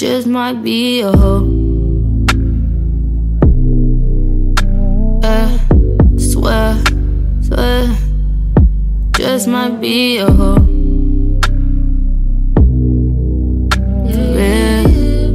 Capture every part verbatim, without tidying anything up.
just might be a hoe. Yeah, swear, swear, just might be a hoe. Yeah,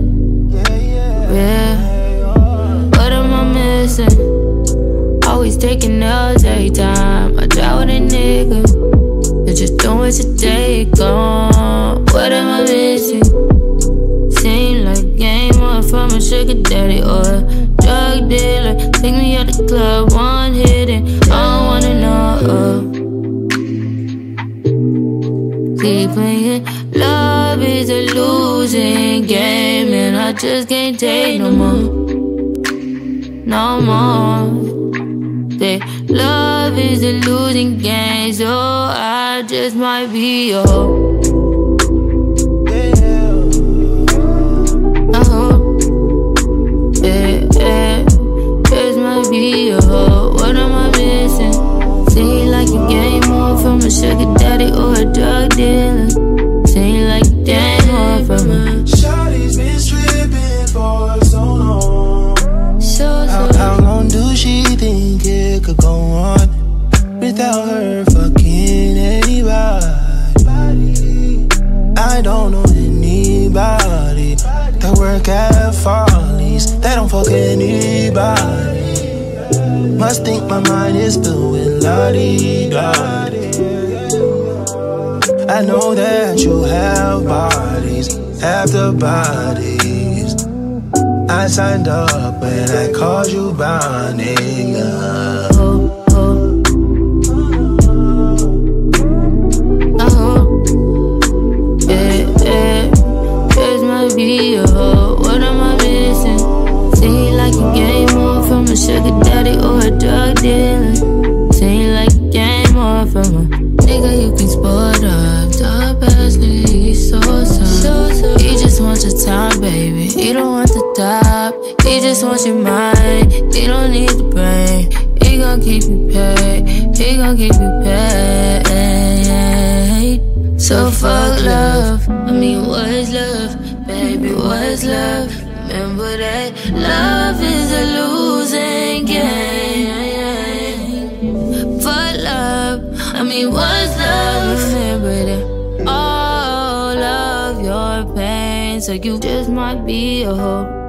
yeah. What am I missing? Always taking L's every time I try with a nigga. You're just doing what you take on. What am I missing? Seem like game one from a sugar daddy or a drug dealer. Take me out the club, one hit and I don't wanna know. Keep playing, love is a losing game, and I just can't take no more, no more. Say love is a losing game, so I just might be a hoe. Be a hoe. What am I missing? Seem like you gain more from a sugar daddy or a drug dealer. Seem like you gain more from a Shawty's been stripping for so long. So, so how, how long do she think it could go on without her fucking anybody? I don't know anybody that work at Farley's, that don't fuck anybody. Must think my mind is filled with la-di-da-di. I know that you have bodies after bodies. I signed up when I called you by nigga. Oh, oh. Oh, yeah, yeah. This might be a hoe. What am I missing? Seem like you gain more from a sugar daddy or a drug dealer. Seem like you gain more from a nigga you can sport up. Top ass nigga, he's so soft. He just wants your time, baby. He don't want the top. He just wants your mind. He don't need the brain. He gon' keep you paid. He gon' keep you paid. So fuck love. I mean, what is love? Baby, what is love? Remember that love is a losing game. For love, I mean, what's love? Remember that all of your pain, so you just might be a hoe.